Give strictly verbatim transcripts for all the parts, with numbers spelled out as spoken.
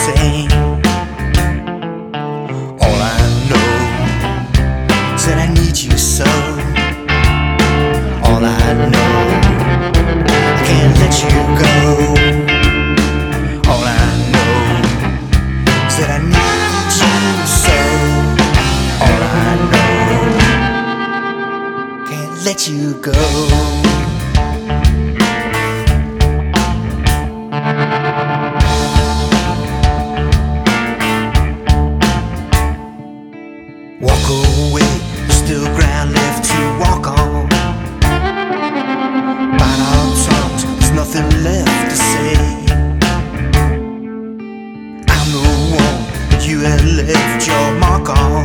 same. All I know is that I need you so. All I know, I can't let you go. All I know is that I need you so. All I know, can't let you go. Walk away, there's still ground left to walk on. Bite our tongues, there's nothing left to say. I'm the one that you have left your mark on.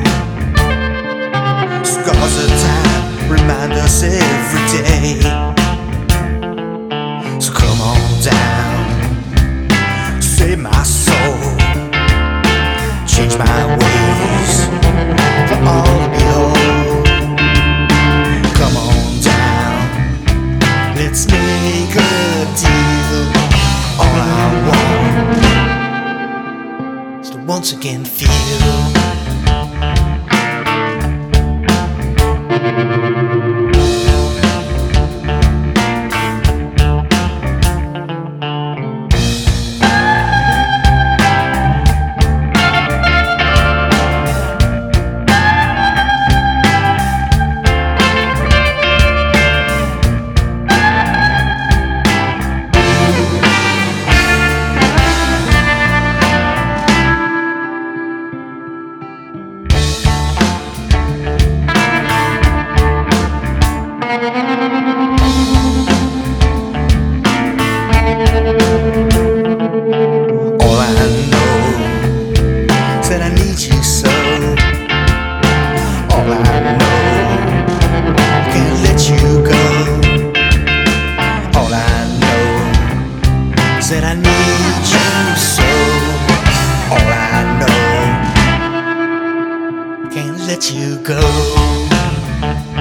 Scars of time remind us every day. So come on down, save my soul, change my ways for all to behold. Come on down, let's make a deal. All I want is to once again feel. All I know is that I need you so. All I know, can't let you go. All I know is that I need you so. All I know, can't let you go.